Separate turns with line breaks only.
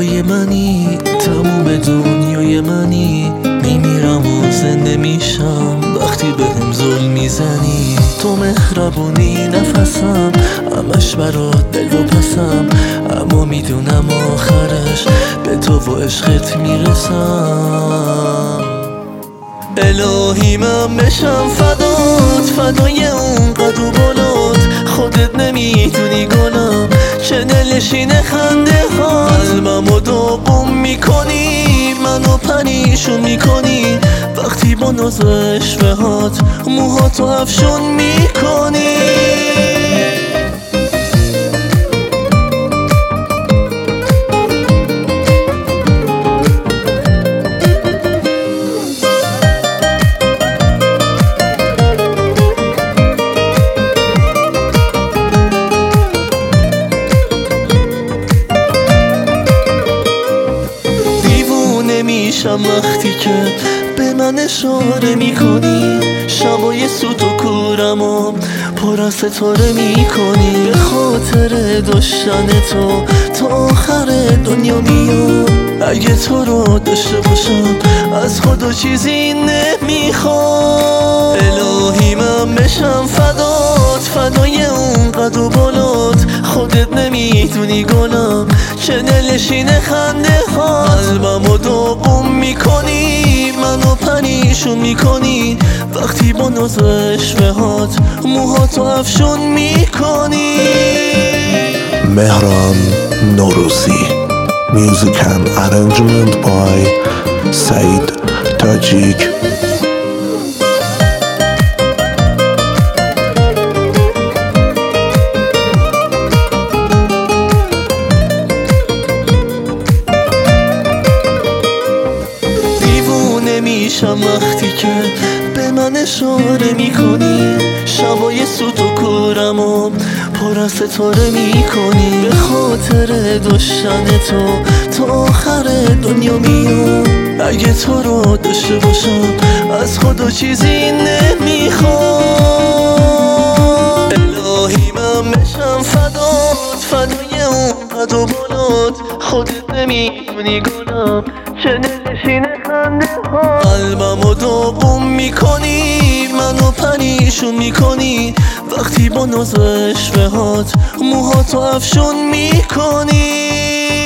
هوای منی، تموم دنیای منی. میمیرم و زنده میشم وقتی بهم ظلم میزنی. تو مهربونی نفسم، همش برات دل و پسم، اما میدونم آخرش به تو و عشقت میرسم. الهی من بشم فدات، فدای اون قد و بالات. خودت نمیدونی گلم چه دلشینه خنده ها. قلبمو داغون میکنی، منو پریشون میکنی، وقتی با ناز و عشوهات موهاتو افشون میکنی. میشم وقتی که به من اشاره میکنی، شبای سوت و کورمو پر از ستاره میکنی. به خاطر داشتن تو تا آخر دنیا میام، اگه تو رو داشته باشم از خدا چیزی نمیخوام. الهی من بشم فدات، فدای اون قد و بالات. خودت نمیدونی گلم چه دلشینه خنده ها. قلبمو داغون میکنی، منو پریشون میکنی، وقتی با ناز و عشوهات موهاتو افشون میکنی.
Mehran Norouzi. Music and arrangement by Said Tajik.
میشم وقتی که به من اشاره میکنی، شبای سوت و کورمو پر از ستاره میکنی. به خاطر داشتن تو تا آخر دنیا میام، اگه تو رو داشته باشم از خدا چیزی نمیخوام. الهی من بشم فدات، فدای اون قد و بالات. خودت نمیدونی گلم چه دلشینه خنده ها. قلبمو داغون میکنی، منو پریشون میکنی، وقتی با ناز و عشوهات موهاتو افشون میکنی.